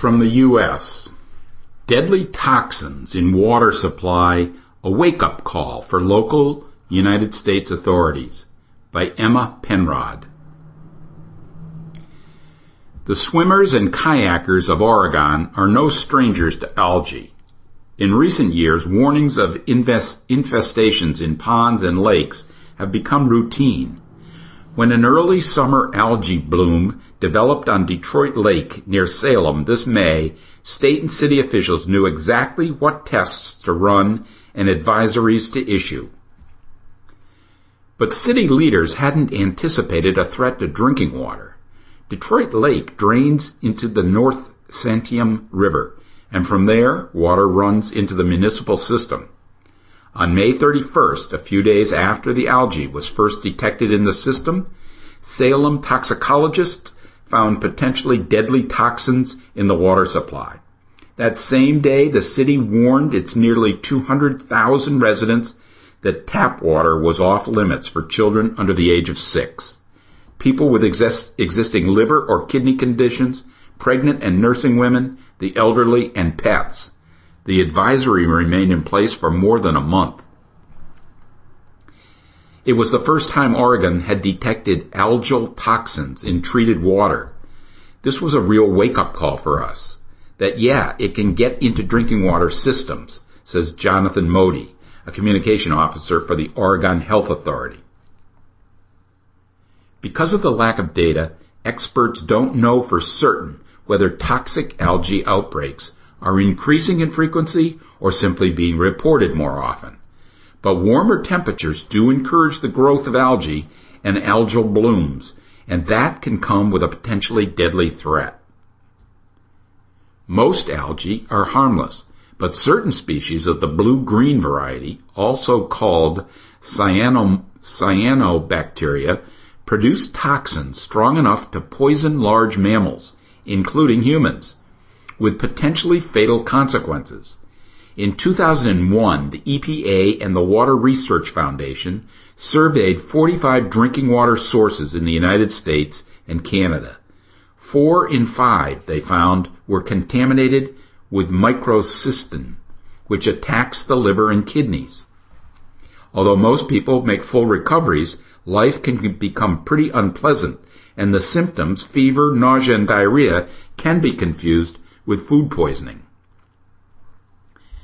From the U.S., deadly toxins in water supply, a wake-up call for local United States authorities, by Emma Penrod. The swimmers and kayakers of Oregon are no strangers to algae. In recent years, warnings of infestations in ponds and lakes have become routine. When an early summer algae bloom developed on Detroit Lake near Salem this May, state and city officials knew exactly what tests to run and advisories to issue. But city leaders hadn't anticipated a threat to drinking water. Detroit Lake drains into the North Santiam River, and from there, water runs into the municipal system. On May 31st, a few days after the algae was first detected in the system, Salem toxicologists found potentially deadly toxins in the water supply. That same day, the city warned its nearly 200,000 residents that tap water was off limits for children under the age of 6. People with existing liver or kidney conditions, pregnant and nursing women, the elderly, and pets. The advisory remained in place for more than a month. It was the first time Oregon had detected algal toxins in treated water. This was a real wake-up call for us. That, it can get into drinking water systems, says Jonathan Modi, a communication officer for the Oregon Health Authority. Because of the lack of data, experts don't know for certain whether toxic algae outbreaks are increasing in frequency or simply being reported more often. But warmer temperatures do encourage the growth of algae and algal blooms, and that can come with a potentially deadly threat. Most algae are harmless, but certain species of the blue-green variety, also called cyanobacteria, produce toxins strong enough to poison large mammals, including humans, with potentially fatal consequences. In 2001, the EPA and the Water Research Foundation surveyed 45 drinking water sources in the United States and Canada. 4 in 5, they found, were contaminated with microcystin, which attacks the liver and kidneys. Although most people make full recoveries, life can become pretty unpleasant, and the symptoms, fever, nausea, and diarrhea, can be confused with food poisoning.